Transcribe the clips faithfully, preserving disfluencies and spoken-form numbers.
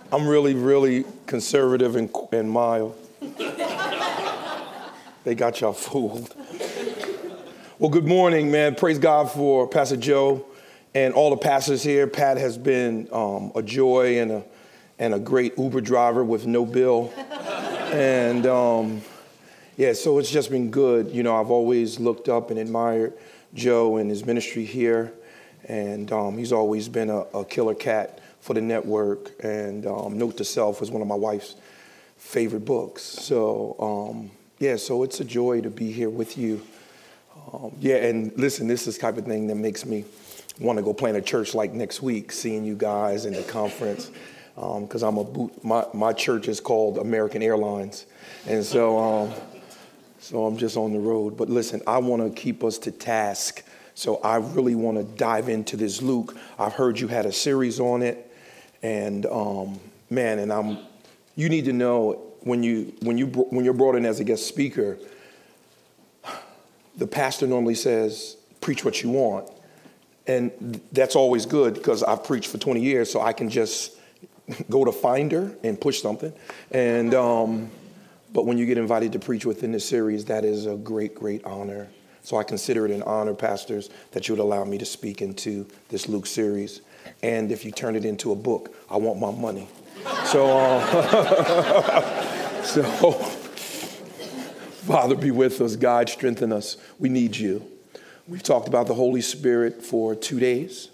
I'm really, really conservative and, and mild. They got y'all fooled. Well, good morning, man. Praise God for Pastor Joe and all the pastors here. Pat has been um, a joy and a and a great Uber driver with no bill. And um, yeah, so it's just been good. You know, I've always looked up and admired Joe and his ministry here. And um, he's always been a, a killer cat for the network. And um, Note to Self was one of my wife's favorite books. So um, yeah, so it's a joy to be here with you. Um, yeah, and listen, this is the type of thing that makes me want to go plant a church like next week, seeing you guys in the conference, because um, I'm a boot, my my church is called American Airlines, and so um, so I'm just on the road. But listen, I want to keep us to task, so I really want to dive into this Luke. I've heard you had a series on it, and um, man, and I'm you need to know when you when you when you're brought in as a guest speaker. The pastor normally says, preach what you want. And that's always good because I've preached for twenty years, so I can just go to Finder and push something. And um, but when you get invited to preach within this series, that is a great, great honor. So I consider it an honor, pastors, that you would allow me to speak into this Luke series. And if you turn it into a book, I want my money. So, uh, so. Father, be with us. God, strengthen us. We need you. We've talked about the Holy Spirit for two days.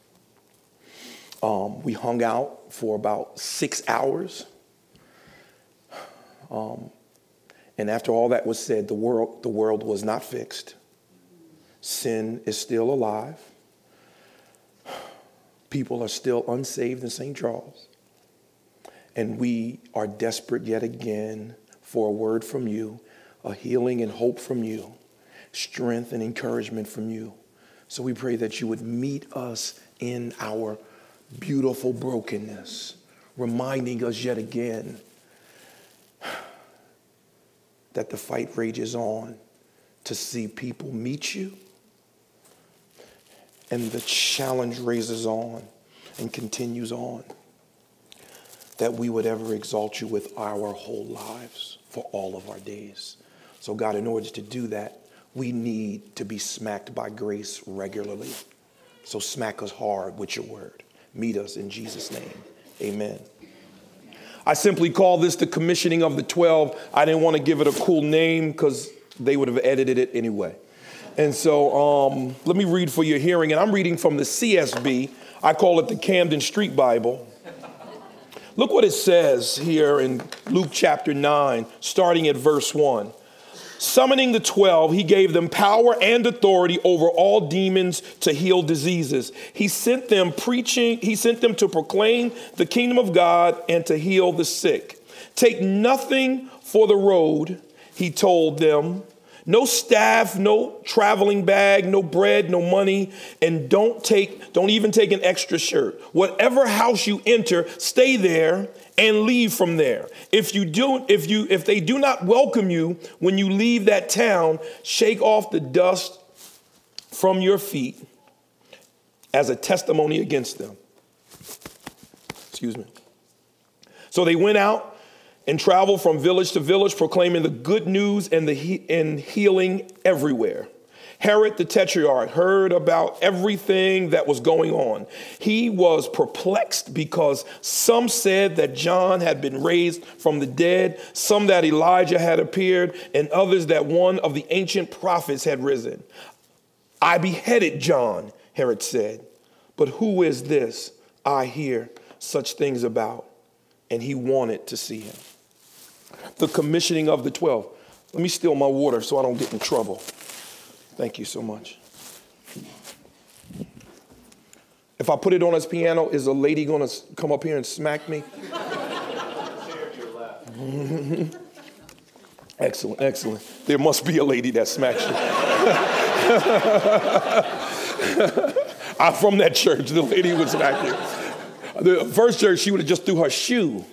Um, we hung out for about six hours. Um, and after all that was said, the world, the world was not fixed. Sin is still alive. People are still unsaved in Saint Charles. And we are desperate yet again for a word from you, a healing and hope from you, strength and encouragement from you. So we pray that you would meet us in our beautiful brokenness, reminding us yet again that the fight rages on to see people meet you, and the challenge raises on and continues on, that we would ever exalt you with our whole lives for all of our days. So God, in order to do that, we need to be smacked by grace regularly. So smack us hard with your word. Meet us in Jesus' name. Amen. I simply call this the commissioning of the twelve. I didn't want to give it a cool name because they would have edited it anyway. And so um, let me read for your hearing. And I'm reading from the C S B. I call it the Camden Street Bible. Look what it says here in Luke chapter nine, starting at verse one. Summoning the twelve, he gave them power and authority over all demons to heal diseases. He sent them preaching, he sent them to proclaim the kingdom of God and to heal the sick. Take nothing for the road, he told them. No staff, no traveling bag, no bread, no money, and don't take, don't even take an extra shirt. Whatever house you enter, stay there and leave from there. If you do, if you, if they do not welcome you when you leave that town, shake off the dust from your feet as a testimony against them. Excuse me. So they went out and traveled from village to village, proclaiming the good news and the he- and healing everywhere. Herod the Tetrarch heard about everything that was going on. He was perplexed because some said that John had been raised from the dead, some that Elijah had appeared, and others that one of the ancient prophets had risen. I beheaded John, Herod said, but who is this I hear such things about? And he wanted to see him. The commissioning of the twelve. Let me steal my water so I don't get in trouble. Thank you so much. If I put it on his piano, is a lady going to come up here and smack me? Excellent, excellent. There must be a lady that smacks you. I'm from that church. The lady would smack you. The first church, she would have just threw her shoe.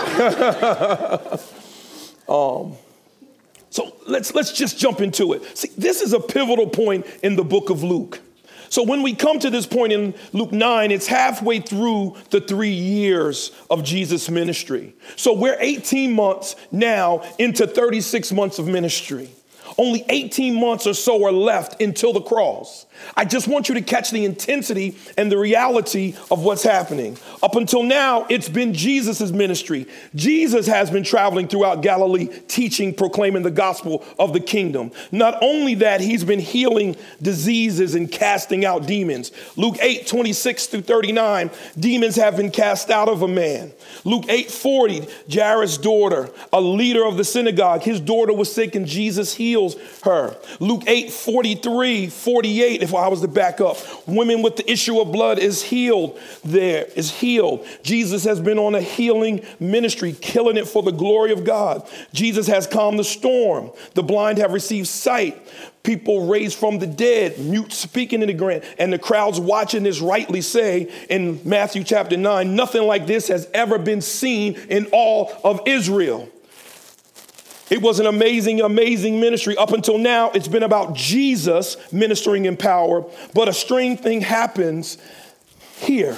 um, so let's let's just jump into it. See, this is a pivotal point in the book of Luke. So when we come to this point in Luke nine, it's halfway through the three years of Jesus' ministry. So we're eighteen months now into thirty-six months of ministry. Only eighteen months or so are left until the cross. I just want you to catch the intensity and the reality of what's happening. Up until now, it's been Jesus' ministry. Jesus has been traveling throughout Galilee, teaching, proclaiming the gospel of the kingdom. Not only that, he's been healing diseases and casting out demons. Luke eight, twenty-six through thirty-nine, demons have been cast out of a man. Luke eight, forty, Jairus' daughter, a leader of the synagogue, his daughter was sick and Jesus heals her. Luke eight, forty-three, forty-eight, if I was to back up, women with the issue of blood is healed there, is healed. Jesus has been on a healing ministry, killing it for the glory of God. Jesus has calmed the storm. The blind have received sight. People raised from the dead, mute speaking in the grand, and the crowds watching this rightly say in Matthew chapter nine, nothing like this has ever been seen in all of Israel. It was an amazing, amazing ministry. Up until now, it's been about Jesus ministering in power, but a strange thing happens here.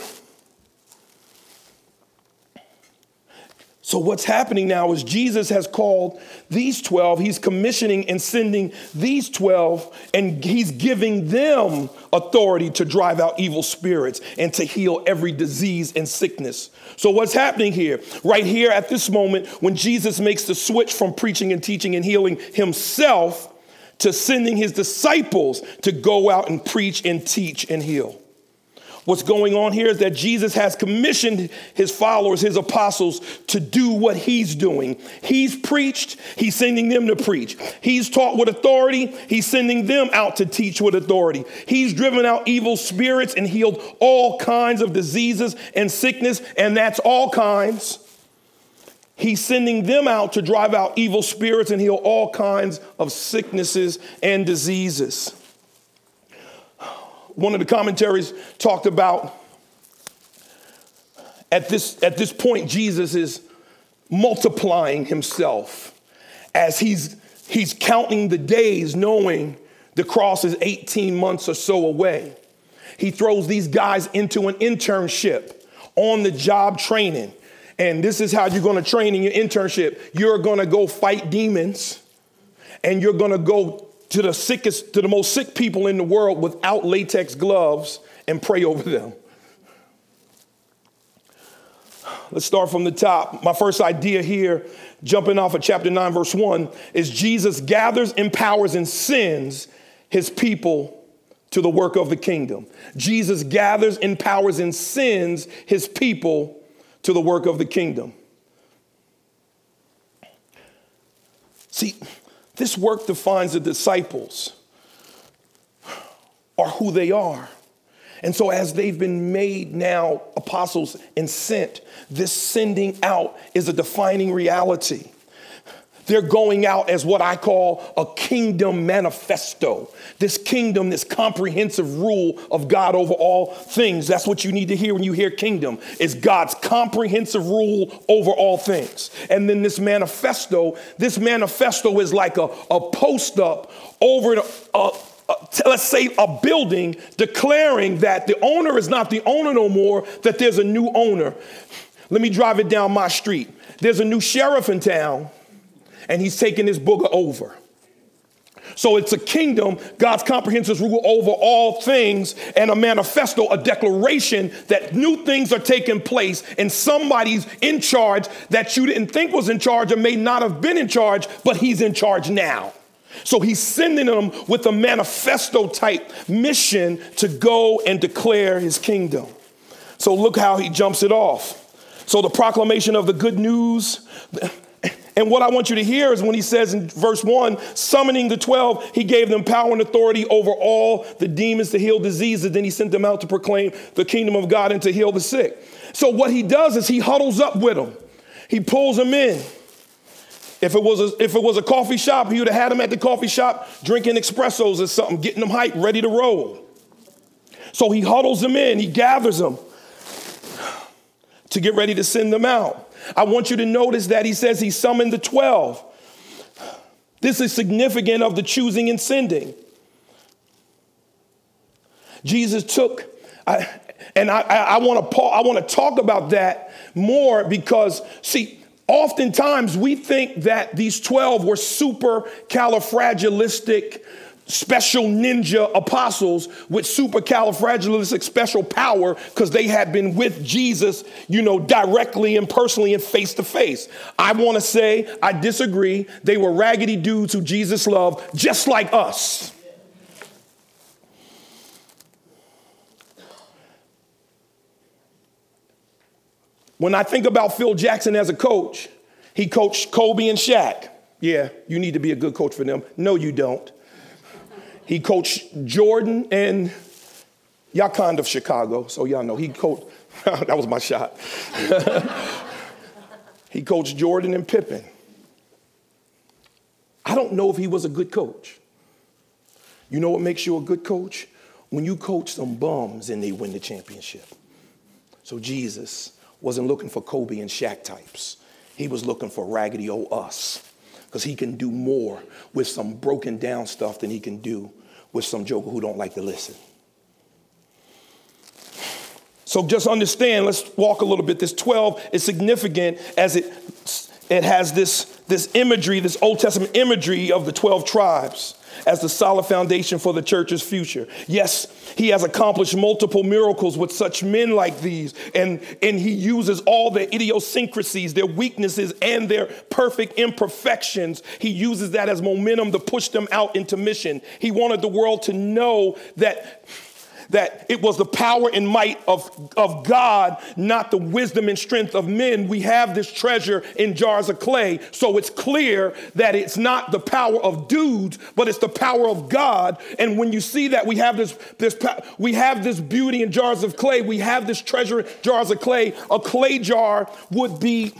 So what's happening now is Jesus has called these twelve, he's commissioning and sending these twelve, and he's giving them authority to drive out evil spirits and to heal every disease and sickness. So what's happening here? Right here at this moment, when Jesus makes the switch from preaching and teaching and healing himself to sending his disciples to go out and preach and teach and heal. What's going on here is that Jesus has commissioned his followers, his apostles, to do what he's doing. He's preached, he's sending them to preach. He's taught with authority, he's sending them out to teach with authority. He's driven out evil spirits and healed all kinds of diseases and sickness, and that's all kinds. He's sending them out to drive out evil spirits and heal all kinds of sicknesses and diseases. One of the commentaries talked about at this, at this point, Jesus is multiplying himself as he's, he's counting the days, knowing the cross is eighteen months or so away. He throws these guys into an internship, on the job training. And this is how you're going to train in your internship. You're going to go fight demons, and you're going to go to the sickest, to the most sick people in the world without latex gloves and pray over them. Let's start from the top. My first idea here, jumping off of chapter nine, verse one, is Jesus gathers, empowers, and sends his people to the work of the kingdom. Jesus gathers, empowers, and sends his people to the work of the kingdom. See, this work defines the disciples are who they are. And so as they've been made now apostles and sent, this sending out is a defining reality. They're going out as what I call a kingdom manifesto. This kingdom, this comprehensive rule of God over all things. That's what you need to hear when you hear kingdom, is God's comprehensive rule over all things. And then this manifesto, this manifesto is like a, a post up over a, a, a, let's say a building declaring that the owner is not the owner no more, that there's a new owner. Let me drive it down my street. There's a new sheriff in town, and he's taking this booger over. So it's a kingdom, God's comprehensive rule over all things, and a manifesto, a declaration that new things are taking place, and somebody's in charge that you didn't think was in charge or may not have been in charge, but he's in charge now. So he's sending them with a manifesto type mission to go and declare his kingdom. So look how he jumps it off. So the proclamation of the good news. And what I want you to hear is when he says in verse one, summoning the twelve, he gave them power and authority over all the demons to heal diseases. Then he sent them out to proclaim the kingdom of God and to heal the sick. So what he does is he huddles up with them. He pulls them in. If it was a, if it was a coffee shop, he would have had them at the coffee shop drinking espressos or something, getting them hyped, ready to roll. So he huddles them in. He gathers them to get ready to send them out. I want you to notice that he says he summoned the twelve. This is significant of the choosing and sending. Jesus took, I, and I, I, I want to I want to talk about that more because, see, oftentimes we think that these twelve were super califragilistic, special ninja apostles with supercalifragilistic special power because they had been with Jesus, you know, directly and personally and face to face. I want to say I disagree. They were raggedy dudes who Jesus loved, just like us. When I think about Phil Jackson as a coach, he coached Kobe and Shaq. Yeah, you need to be a good coach for them. No, you don't. He coached Jordan and y'all kind of Chicago, so y'all know he coached. That was my shot. He coached Jordan and Pippen. I don't know if he was a good coach. You know what makes you a good coach? When you coach some bums and they win the championship. So Jesus wasn't looking for Kobe and Shaq types. He was looking for raggedy old us. Because he can do more with some broken down stuff than he can do with some joker who don't like to listen. So just understand, let's walk a little bit. This twelve is significant as it, it has this, this imagery, this Old Testament imagery of the twelve tribes as the solid foundation for the church's future. Yes, he has accomplished multiple miracles with such men like these, and, and he uses all their idiosyncrasies, their weaknesses, and their perfect imperfections. He uses that as momentum to push them out into mission. He wanted the world to know that that it was the power and might of, of God, not the wisdom and strength of men. We have this treasure in jars of clay, so it's clear that it's not the power of dudes, but it's the power of God. And when you see that we have this, this we have this beauty in jars of clay, we have this treasure in jars of clay. A clay jar would be,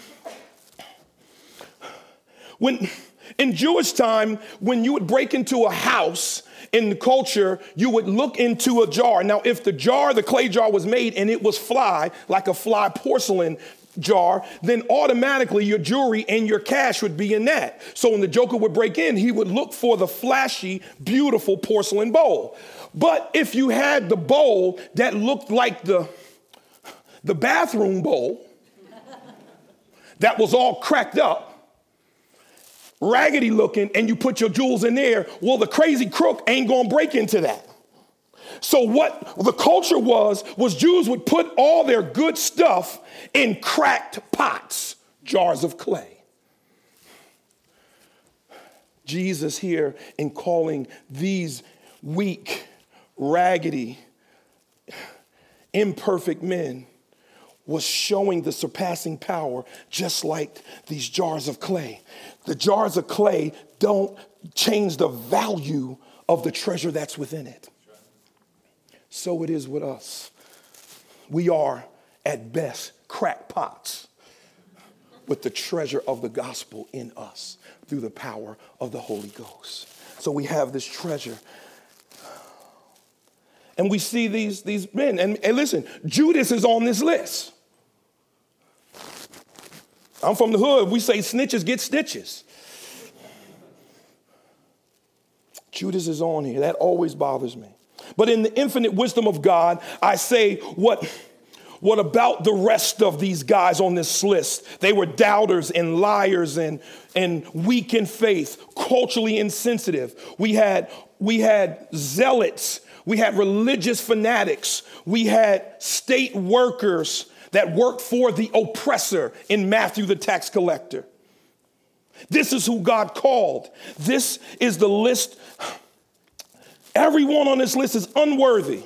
when in Jewish time, when you would break into a house, in the culture, you would look into a jar. Now, if the jar, the clay jar was made and it was fly, like a fly porcelain jar, then automatically your jewelry and your cash would be in that. So when the joker would break in, he would look for the flashy, beautiful porcelain bowl. But if you had the bowl that looked like the, the bathroom bowl, that was all cracked up, raggedy looking, and you put your jewels in there, well, the crazy crook ain't gonna break into that. So what the culture was, was Jews would put all their good stuff in cracked pots, jars of clay. Jesus here, in calling these weak, raggedy, imperfect men, was showing the surpassing power, just like these jars of clay. The jars of clay don't change the value of the treasure that's within it. So it is with us. We are, at best, crackpots with the treasure of the gospel in us through the power of the Holy Ghost. So we have this treasure. And we see these, these men. And, and listen, Judas is on this list. I'm from the hood. We say snitches get stitches. Judas is on here. That always bothers me. But in the infinite wisdom of God, I say, what, what about the rest of these guys on this list? They were doubters and liars and, and weak in faith, culturally insensitive. We had, we had zealots. We had religious fanatics. We had state workers that worked for the oppressor in Matthew the tax collector. This is who God called. This is the list. Everyone on this list is unworthy.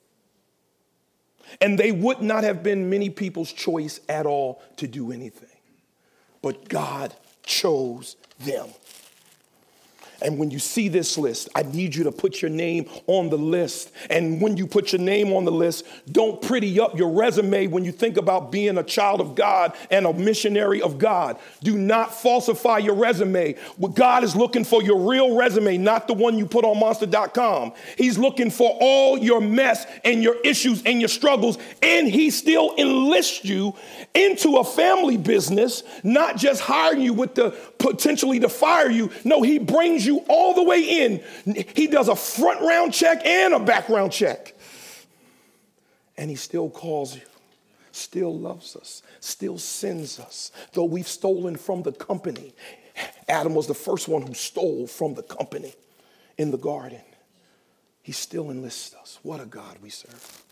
And they would not have been many people's choice at all to do anything. But God chose them. And when you see this list, I need you to put your name on the list. And when you put your name on the list, don't pretty up your resume when you think about being a child of God and a missionary of God. Do not falsify your resume. God is looking for your real resume, not the one you put on monster dot com. He's looking for all your mess and your issues and your struggles. And he still enlists you into a family business, not just hiring you with the potentially to fire you. No, he brings you all the way in. He does a front round check and a background check. And he still calls you, still loves us, still sends us, though we've stolen from the company. Adam was the first one who stole from the company in the garden. He still enlists us. What a God we serve.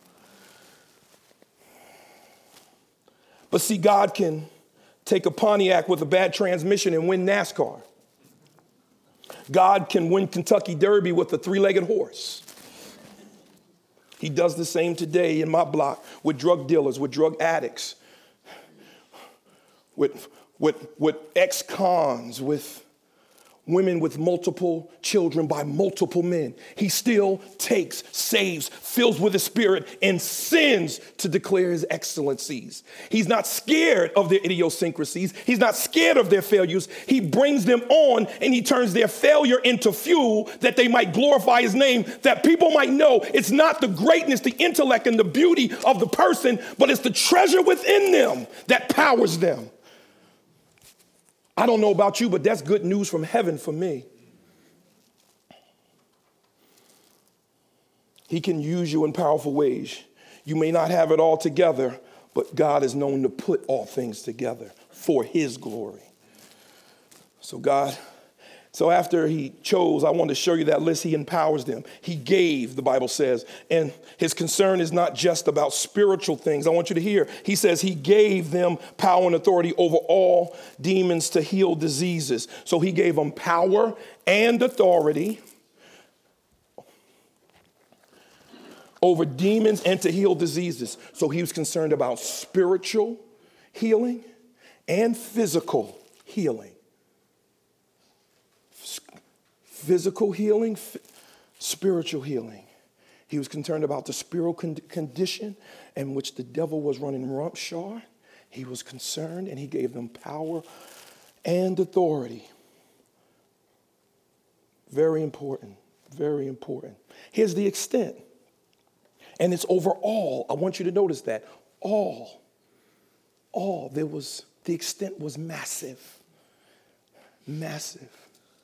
But see, God can take a Pontiac with a bad transmission and win NASCAR. God can win Kentucky Derby with a three-legged horse. He does the same today in my block with drug dealers, with drug addicts, with, with, with ex-cons, with women with multiple children by multiple men. He still takes, saves, fills with his spirit, and sends to declare his excellencies. He's not scared of their idiosyncrasies. He's not scared of their failures. He brings them on and he turns their failure into fuel that they might glorify his name, that people might know it's not the greatness, the intellect, and the beauty of the person, but it's the treasure within them that powers them. I don't know about you, but that's good news from heaven for me. He can use you in powerful ways. You may not have it all together, but God is known to put all things together for his glory. So God, so after he chose, I want to show you that list. He empowers them. He gave, the Bible says, and his concern is not just about spiritual things. I want you to hear. He says he gave them power and authority over all demons to heal diseases. So he gave them power and authority over demons and to heal diseases. So he was concerned about spiritual healing and physical healing. Physical healing, f- spiritual healing. He was concerned about the spiritual con- condition in which the devil was running roughshod. He was concerned and he gave them power and authority. Very important, very important. Here's the extent. And it's over all. I want you to notice that. All. All. There was, the extent was massive. Massive.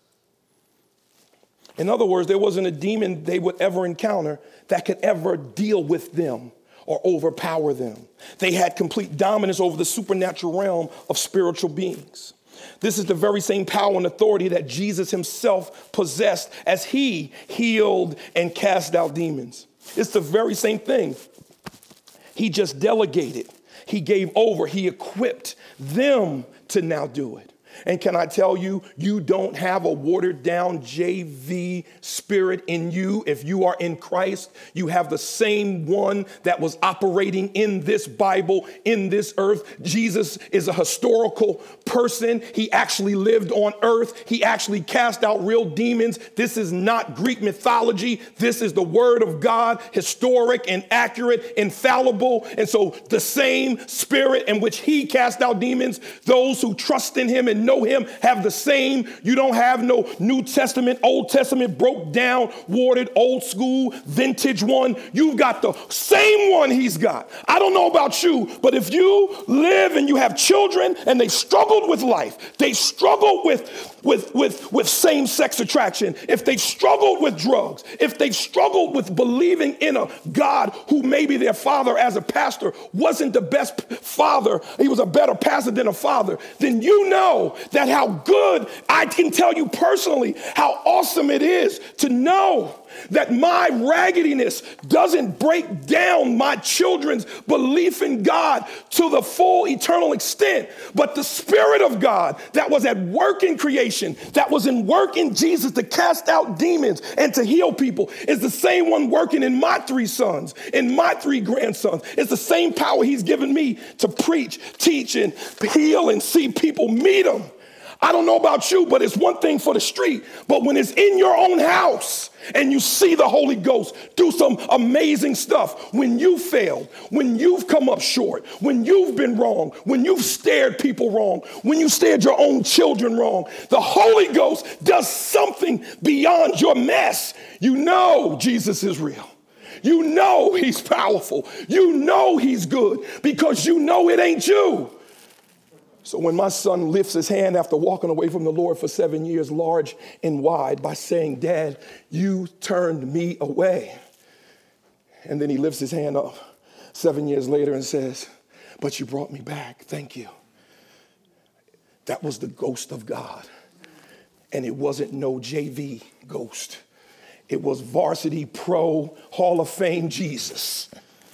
In other words, there wasn't a demon they would ever encounter that could ever deal with them or overpower them. They had complete dominance over the supernatural realm of spiritual beings. This is the very same power and authority that Jesus himself possessed as he healed and cast out demons. It's the very same thing. He just delegated. He gave over. He equipped them to now do it. And can I tell you, you don't have a watered down J V spirit in you. If you are in Christ, you have the same one that was operating in this Bible, in this earth. Jesus is a historical person. He actually lived on earth. He actually cast out real demons. This is not Greek mythology. This is the word of God, historic and accurate, infallible. And so the same spirit in which he cast out demons, those who trust in him and know him have the same. You don't have no New Testament, Old Testament, broke down, watered, old school, vintage one. You've got the same one he's got. I don't know about you, but if you live and you have children and they struggled with life, they struggled with, with, with, with same-sex attraction, if they struggled with drugs, if they struggled with believing in a God who maybe their father as a pastor wasn't the best father, he was a better pastor than a father, then you know that how good, I can tell you personally, how awesome it is to know that my raggediness doesn't break down my children's belief in God to the full eternal extent, but the Spirit of God that was at work in creation, that was in work in Jesus to cast out demons and to heal people, is the same one working in my three sons, in my three grandsons. It's the same power he's given me to preach, teach, and heal and see people meet him. I don't know about you, but it's one thing for the street. But when it's in your own house and you see the Holy Ghost do some amazing stuff, when you failed, when you've come up short, when you've been wrong, when you've stared people wrong, when you stared your own children wrong, the Holy Ghost does something beyond your mess. You know Jesus is real. You know he's powerful. You know he's good because you know it ain't you. So when my son lifts his hand after walking away from the Lord for seven years, large and wide, by saying, "Dad, you turned me away." And then he lifts his hand up. seven years later and says, but you brought me back. Thank you. That was the ghost of God. And it wasn't no J V ghost. It was varsity pro Hall of Fame Jesus.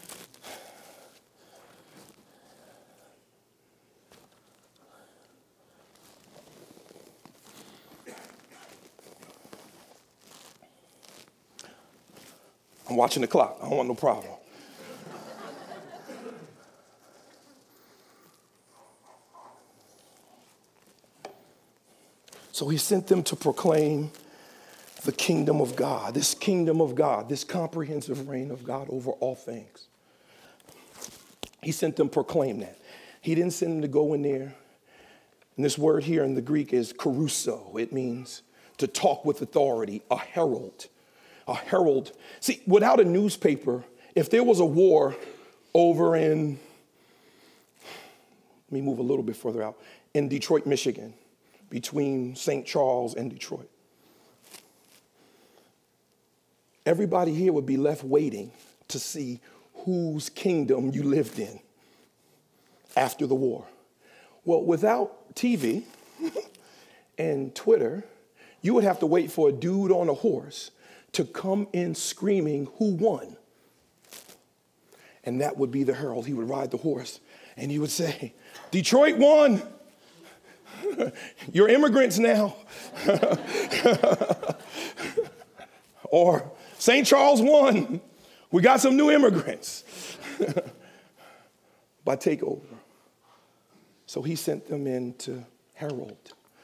I'm watching the clock. I don't want no problem. So he sent them to proclaim the kingdom of God, this kingdom of God, this comprehensive reign of God over all things. He sent them to proclaim that. He didn't send them to go in there. And this word here in the Greek is kerusso. It means to talk with authority, a herald. A herald. See, without a newspaper, if there was a war over in, let me move a little bit further out, in Detroit, Michigan, between Saint Charles and Detroit, everybody here would be left waiting to see whose kingdom you lived in after the war. Well, without T V and Twitter, you would have to wait for a dude on a horse to come in screaming who won. And that would be the herald. He would ride the horse and he would say, Detroit won. You're immigrants now. Or Saint Charles won. We got some new immigrants. By takeover. So he sent them in to herald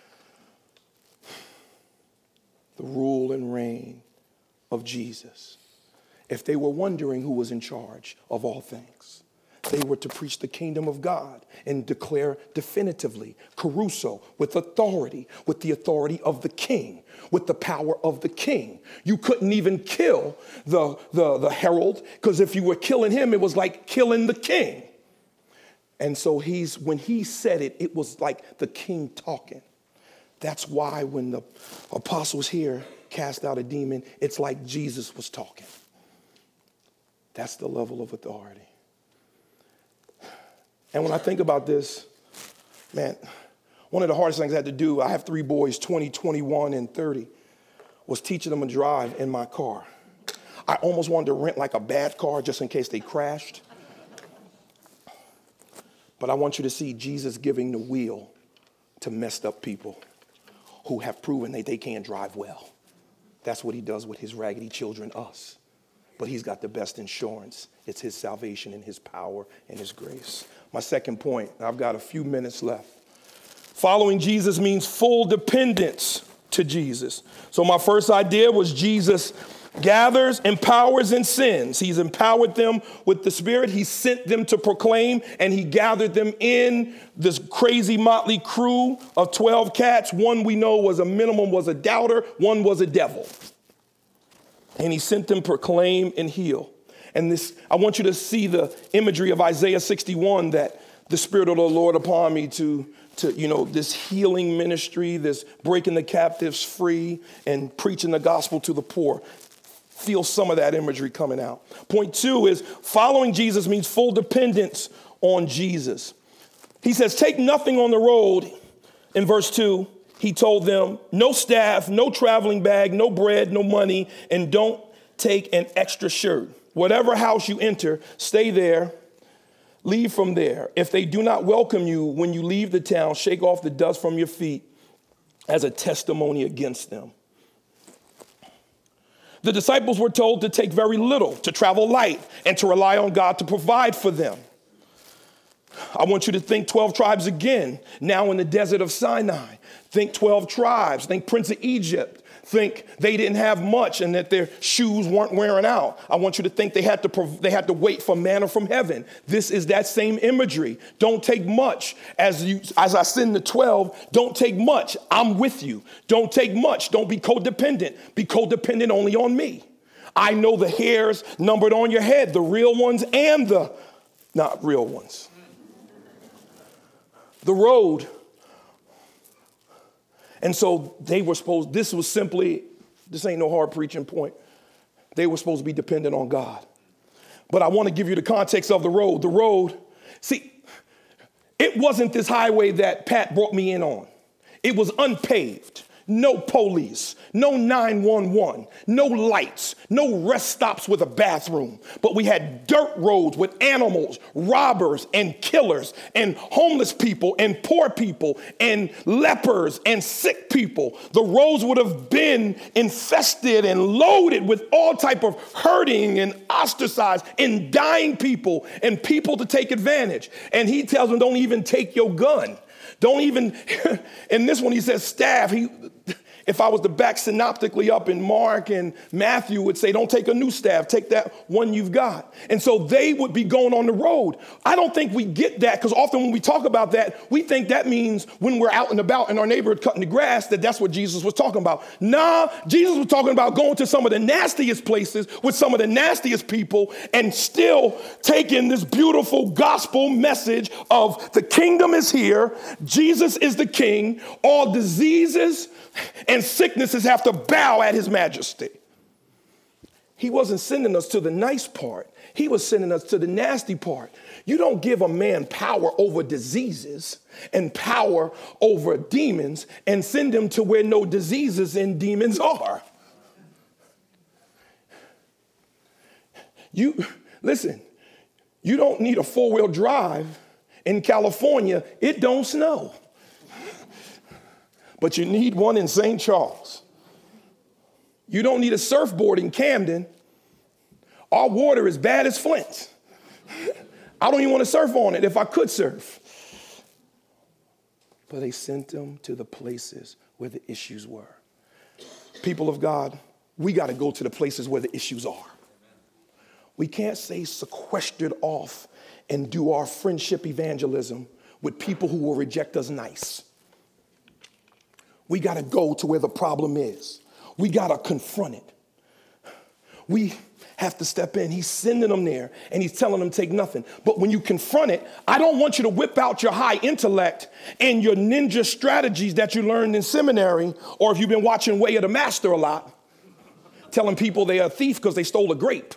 the rule and reign of Jesus. If they were wondering who was in charge of all things, they were to preach the kingdom of God and declare definitively, kerusso, with authority, with the authority of the king, with the power of the king. You couldn't even kill the, the, the herald, because if you were killing him, it was like killing the king. And so he's when he said it, it was like the king talking. That's why when the apostles here cast out a demon, it's like Jesus was talking. That's the level of authority. And when I think about this, man, one of the hardest things I had to do, I have three boys, twenty, twenty-one, and thirty, was teaching them to drive in my car. I almost wanted to rent like a bad car just in case they crashed. But I want you to see Jesus giving the wheel to messed up people who have proven that they can't drive well. That's what he does with his raggedy children, us. But he's got the best insurance. It's his salvation and his power and his grace. My second point, I've got a few minutes left. Following Jesus means full dependence to Jesus. So my first idea was Jesus gathers, empowers, and sends. He's empowered them with the Spirit. He sent them to proclaim, and he gathered them in this crazy motley crew of twelve cats. One we know was a minimum, was a doubter. One was a devil. And he sent them proclaim and heal. And this, I want you to see the imagery of Isaiah sixty-one, that the Spirit of the Lord upon me to, to, you know, this healing ministry, this breaking the captives free and preaching the gospel to the poor. Feel some of that imagery coming out. Point two is following Jesus means full dependence on Jesus. He says, take nothing on the road. In verse two, he told them, no staff, no traveling bag, no bread, no money, and don't take an extra shirt. Whatever house you enter, stay there, leave from there. If they do not welcome you when you leave the town, shake off the dust from your feet as a testimony against them. The disciples were told to take very little, to travel light, and to rely on God to provide for them. I want you to think twelve tribes again, now in the desert of Sinai. Think twelve tribes. Think Prince of Egypt. Think they didn't have much and that their shoes weren't wearing out. I want you to think they had to prov- they had to wait for manna from heaven. This is that same imagery. Don't take much. As you as I send the twelve, don't take much. I'm with you. Don't take much. Don't be codependent. Be codependent only on me. I know the hairs numbered on your head, the real ones and the not real ones. The road. And so they were supposed, this was simply, this ain't no hard preaching point. They were supposed to be dependent on God. But I want to give you the context of the road. The road, see, it wasn't this highway that Pat brought me in on. It was unpaved. No police, no nine one one, no lights, no rest stops with a bathroom. But we had dirt roads with animals, robbers and killers and homeless people and poor people and lepers and sick people. The roads would have been infested and loaded with all type of hurting and ostracized and dying people and people to take advantage. And he tells them, don't even take your gun. Don't even, in this one he says staff. He, if I was to back synoptically up in Mark and Matthew would say, don't take a new staff, take that one you've got. And so they would be going on the road. I don't think we get that, because often when we talk about that, we think that means when we're out and about in our neighborhood cutting the grass, that that's what Jesus was talking about. Nah, Jesus was talking about going to some of the nastiest places with some of the nastiest people and still taking this beautiful gospel message of the kingdom is here, Jesus is the king, all diseases and sicknesses have to bow at his majesty. He wasn't sending us to the nice part. He was sending us to the nasty part. You don't give a man power over diseases and power over demons and send him to where no diseases and demons are. You, listen, you don't need a four-wheel drive in California. It don't snow. But you need one in Saint Charles. You don't need a surfboard in Camden. Our water is bad as Flint. I don't even want to surf on it if I could surf. But they sent them to the places where the issues were. People of God, we got to go to the places where the issues are. We can't stay sequestered off and do our friendship evangelism with people who will reject us nice. We got to go to where the problem is. We got to confront it. We have to step in. He's sending them there, and he's telling them take nothing. But when you confront it, I don't want you to whip out your high intellect and your ninja strategies that you learned in seminary, or if you've been watching Way of the Master a lot, telling people they're a thief because they stole a grape.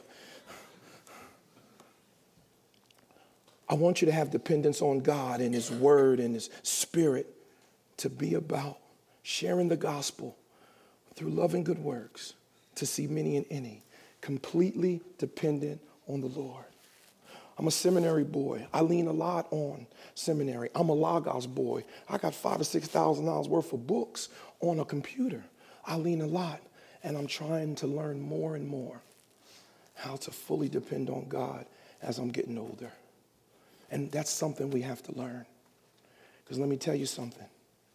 I want you to have dependence on God and his word and his spirit to be about sharing the gospel through love and good works to see many and any, completely dependent on the Lord. I'm a seminary boy. I lean a lot on seminary. I'm a Logos boy. I got five or six thousand dollars worth of books on a computer. I lean a lot, and I'm trying to learn more and more how to fully depend on God as I'm getting older. And that's something we have to learn. Because let me tell you something.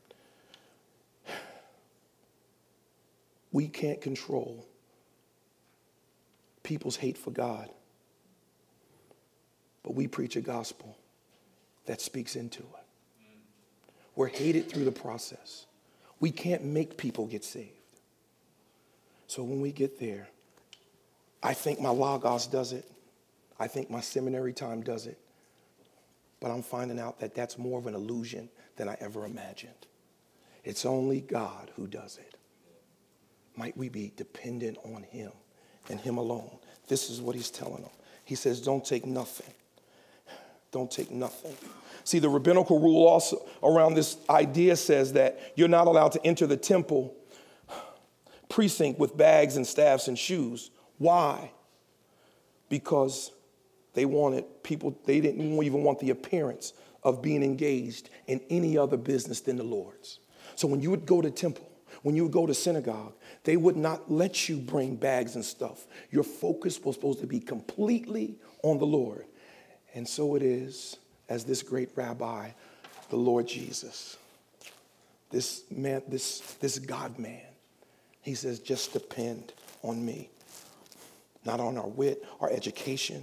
We can't control people's hate for God, but we preach a gospel that speaks into it. We're hated through the process. We can't make people get saved. So when we get there, I think my Logos does it. I think my seminary time does it. But I'm finding out that that's more of an illusion than I ever imagined. It's only God who does it. Might we be dependent on him and him alone? This is what he's telling them. He says, don't take nothing. Don't take nothing. See, the rabbinical rule also around this idea says that you're not allowed to enter the temple precinct with bags and staffs and shoes. Why? Because they wanted people, they didn't even want the appearance of being engaged in any other business than the Lord's. So when you would go to temple, when you would go to synagogue, they would not let you bring bags and stuff. Your focus was supposed to be completely on the Lord. And so it is as this great rabbi, the Lord Jesus, this man, this, this God man, he says, just depend on me. Not on our wit, our education,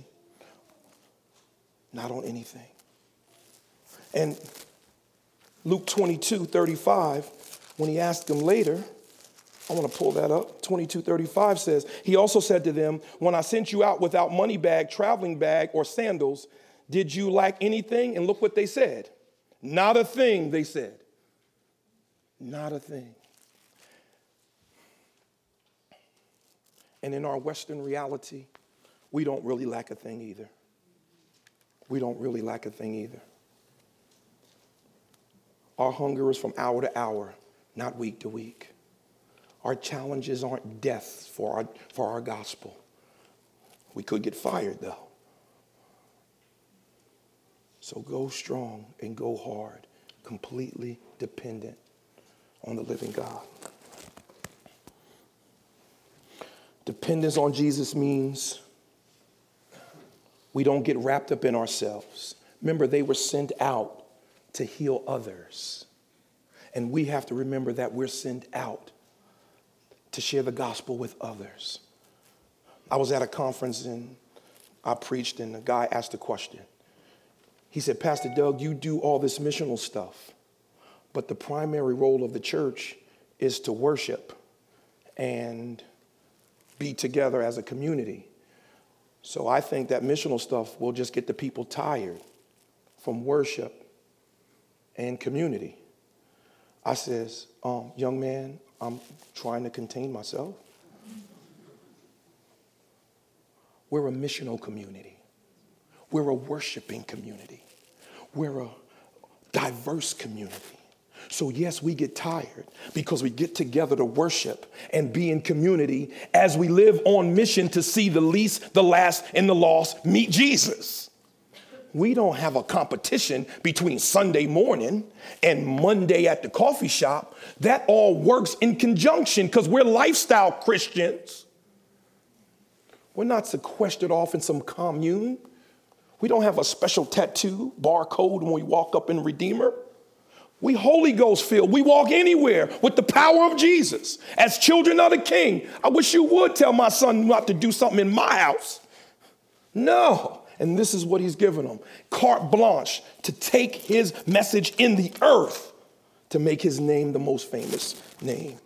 not on anything. And Luke twenty-two thirty-five, when he asked them later, I want to pull that up. twenty-two thirty-five says, he also said to them, when I sent you out without money bag, traveling bag, or sandals, did you lack anything? And look what they said. Not a thing, they said. Not a thing. And in our Western reality, we don't really lack a thing either. We don't really lack a thing either. Our hunger is from hour to hour, not week to week. Our challenges aren't death for our, for our gospel. We could get fired, though. So go strong and go hard, completely dependent on the living God. Dependence on Jesus means we don't get wrapped up in ourselves. Remember, they were sent out to heal others. And we have to remember that we're sent out to share the gospel with others. I was at a conference and I preached, and a guy asked a question. He said, Pastor Doug, you do all this missional stuff, but the primary role of the church is to worship and be together as a community. So I think that missional stuff will just get the people tired from worship and community. I says, um, young man, I'm trying to contain myself. We're a missional community. We're a worshiping community. We're a diverse community. So yes, we get tired because we get together to worship and be in community as we live on mission to see the least, the last, and the lost meet Jesus. We don't have a competition between Sunday morning and Monday at the coffee shop. That all works in conjunction because we're lifestyle Christians. We're not sequestered off in some commune. We don't have a special tattoo, barcode when we walk up in Redeemer. We Holy Ghost filled. We walk anywhere with the power of Jesus. As children of the King, I wish you would tell my son not to do something in my house. No. And this is what he's given them. Carte blanche to take his message in the earth to make his name the most famous name.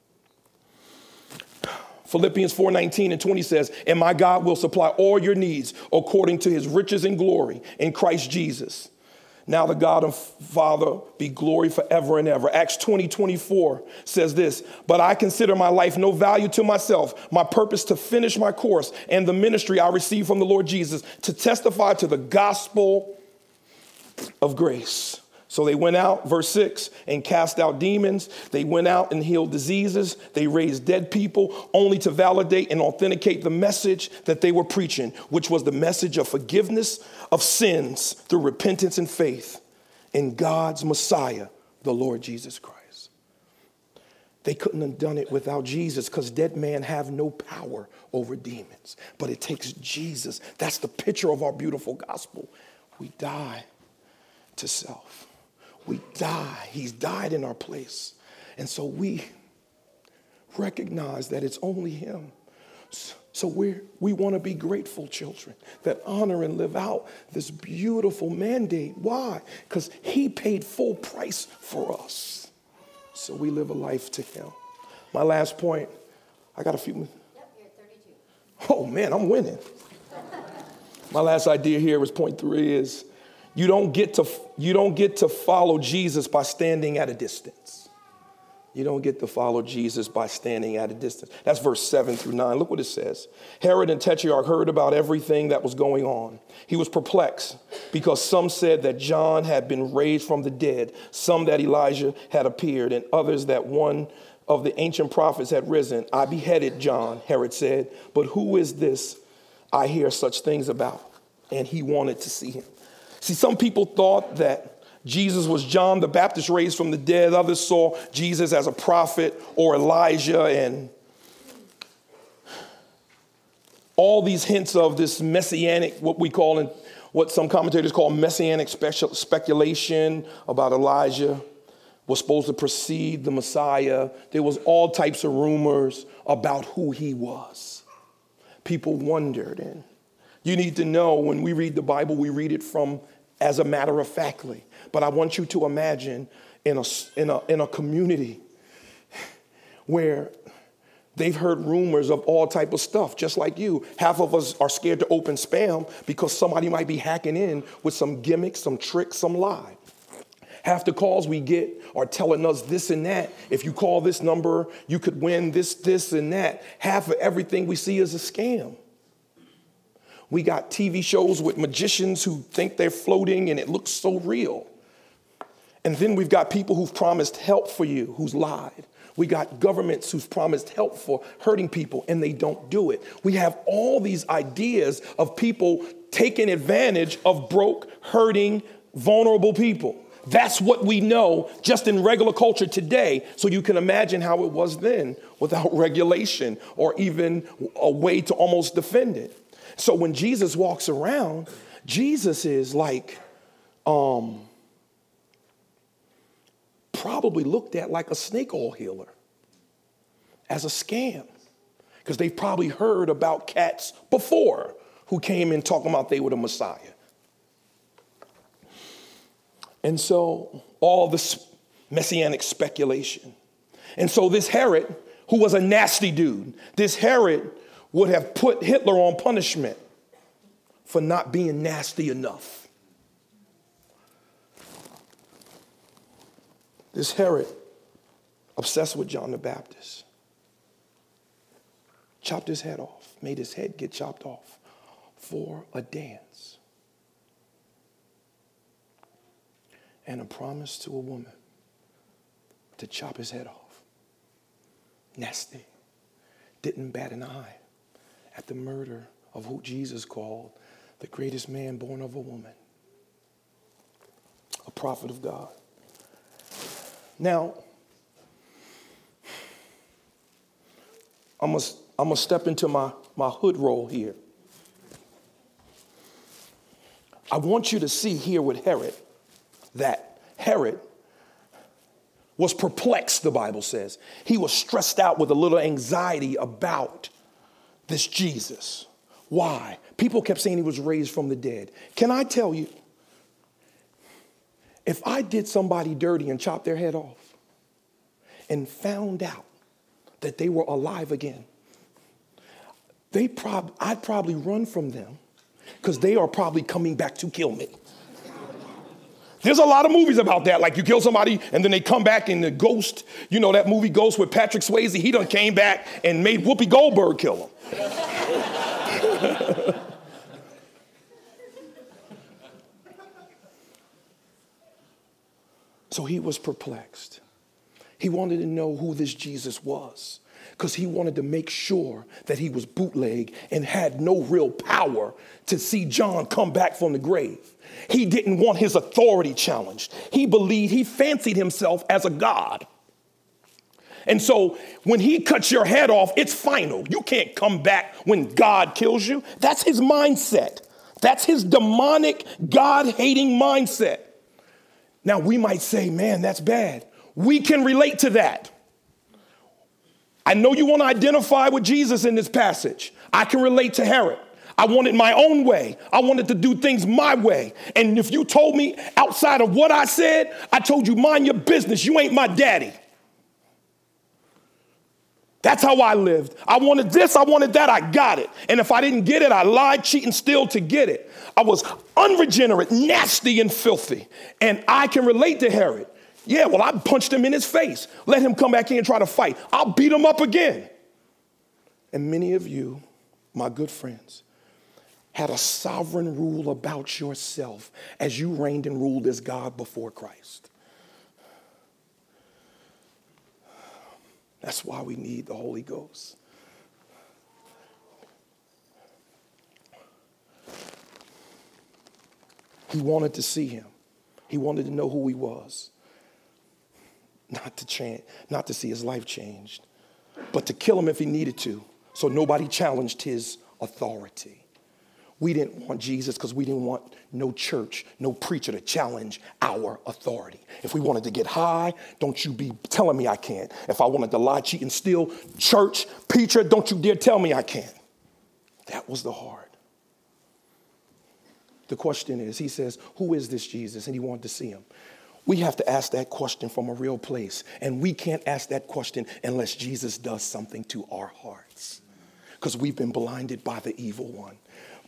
Philippians four nineteen and twenty says, and my God will supply all your needs according to his riches and glory in Christ Jesus. Now the God and Father be glory forever and ever. Acts twenty twenty-four says this, but I consider my life no value to myself, my purpose to finish my course and the ministry I received from the Lord Jesus to testify to the gospel of grace. So they went out, verse six, and cast out demons. They went out and healed diseases. They raised dead people only to validate and authenticate the message that they were preaching, which was the message of forgiveness of sins through repentance and faith in God's Messiah, the Lord Jesus Christ. They couldn't have done it without Jesus because dead men have no power over demons. But it takes Jesus. That's the picture of our beautiful gospel. We die to self. We die. He's died in our place. And so we recognize that it's only him. So we we want to be grateful children that honor and live out this beautiful mandate. Why? Because he paid full price for us. So we live a life to him. My last point, I got a few minutes. Yep, you're at thirty-two. Oh man, I'm winning. My last idea here is point three is You don't get to you don't get to follow Jesus by standing at a distance. You don't get to follow Jesus by standing at a distance. That's verse seven through nine. Look what it says. Herod and Tetrarch heard about everything that was going on. He was perplexed because some said that John had been raised from the dead, some that Elijah had appeared, and others that one of the ancient prophets had risen. I beheaded John, Herod said, but who is this I hear such things about? And he wanted to see him. See, some people thought that Jesus was John the Baptist raised from the dead. Others saw Jesus as a prophet or Elijah, and all these hints of this messianic, what we call, in, what some commentators call messianic special, speculation about Elijah was supposed to precede the Messiah. There was all types of rumors about who he was. People wondered, and you need to know when we read the Bible, we read it from as a matter of factly. But I want you to imagine in a, in a, in a community where they've heard rumors of all type of stuff, just like you. Half of us are scared to open spam because somebody might be hacking in with some gimmicks, some tricks, some lie. Half the calls we get are telling us this and that. If you call this number, you could win this, this, and that. Half of everything we see is a scam. We got T V shows with magicians who think they're floating and it looks so real. And then we've got people who've promised help for you, who's lied. We got governments who've promised help for hurting people and they don't do it. We have all these ideas of people taking advantage of broke, hurting, vulnerable people. That's what we know just in regular culture today. So you can imagine how it was then without regulation or even a way to almost defend it. So when Jesus walks around, Jesus is like um, probably looked at like a snake oil healer as a scam, because they've probably heard about cats before who came in talking about they were the Messiah. And so all this messianic speculation. And so this Herod, who was a nasty dude, this Herod would have put Hitler on punishment for not being nasty enough. This Herod, obsessed with John the Baptist, chopped his head off, made his head get chopped off for a dance. And a promise to a woman to chop his head off. Nasty. Didn't bat an eye at the murder of who Jesus called the greatest man born of a woman. A prophet of God. Now, I must, I must step into my, my hood role here. I want you to see here with Herod that Herod was perplexed, the Bible says. He was stressed out with a little anxiety about this Jesus. Why? People kept saying he was raised from the dead. Can I tell you, if I did somebody dirty and chopped their head off and found out that they were alive again, they prob- I'd probably run from them because they are probably coming back to kill me. There's a lot of movies about that. Like you kill somebody and then they come back in the Ghost. You know that movie Ghost with Patrick Swayze? He done came back and made Whoopi Goldberg kill him. So he was perplexed. He wanted to know who this Jesus was because he wanted to make sure that he was bootleg and had no real power to see John come back from the grave. He didn't want his authority challenged. He believed, he fancied himself as a god. And so when he cuts your head off, it's final. You can't come back when God kills you. That's his mindset. That's his demonic, God-hating mindset. Now we might say, man, that's bad. We can relate to that. I know you want to identify with Jesus in this passage. I can relate to Herod. I wanted my own way. I wanted to do things my way. And if you told me outside of what I said, I told you, mind your business. You ain't my daddy. That's how I lived. I wanted this, I wanted that, I got it. And if I didn't get it, I lied, cheat, and steal to get it. I was unregenerate, nasty, and filthy. And I can relate to Herod. Yeah, well, I punched him in his face. Let him come back in and try to fight. I'll beat him up again. And many of you, my good friends, had a sovereign rule about yourself as you reigned and ruled as God before Christ. That's why we need the Holy Ghost. He wanted to see him. He wanted to know who he was. Not to change, not to see his life changed, but to kill him if he needed to, so nobody challenged his authority. We didn't want Jesus because we didn't want no church, no preacher to challenge our authority. If we wanted to get high, don't you be telling me I can't. If I wanted to lie, cheat, and steal, church, preacher, don't you dare tell me I can't. That was the heart. The question is, he says, who is this Jesus? And he wanted to see him. We have to ask that question from a real place. And we can't ask that question unless Jesus does something to our hearts. Because we've been blinded by the evil one.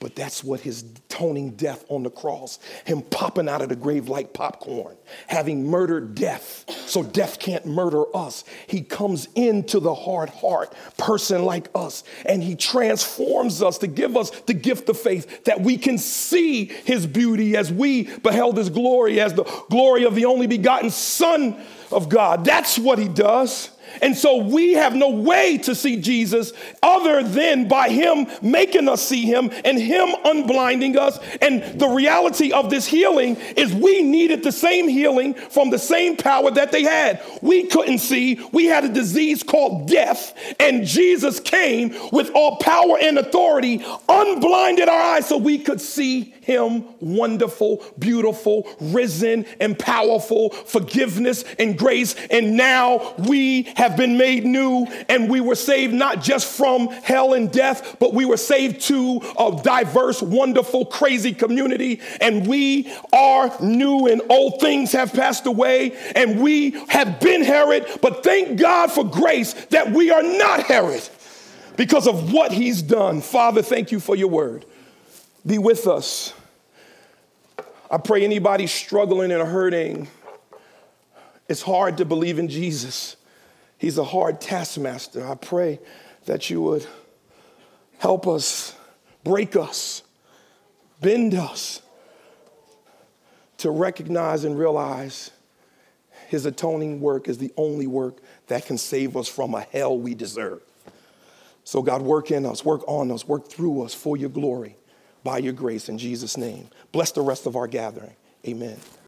But that's what his atoning death on the cross, him popping out of the grave like popcorn, having murdered death, so death can't murder us. He comes into the hard heart person like us, and he transforms us to give us the gift of faith that we can see his beauty as we beheld his glory, as the glory of the only begotten Son of God. That's what he does. And so we have no way to see Jesus other than by him making us see him and him unblinding us. And the reality of this healing is we needed the same healing from the same power that they had. We couldn't see. We had a disease called death, and Jesus came with all power and authority, unblinded our eyes so we could see him, wonderful, beautiful, risen and powerful, forgiveness and grace. And now we have been made new, and we were saved not just from hell and death, but we were saved to a diverse, wonderful, crazy community. And we are new, and old things have passed away, and we have been Herod, but thank God for grace that we are not Herod because of what he's done. Father, thank you for your word. Be with us. I pray anybody struggling and hurting, it's hard to believe in Jesus. He's a hard taskmaster. I pray that you would help us, break us, bend us to recognize and realize his atoning work is the only work that can save us from a hell we deserve. So God, work in us, work on us, work through us for your glory, by your grace, in Jesus' name. Bless the rest of our gathering. Amen.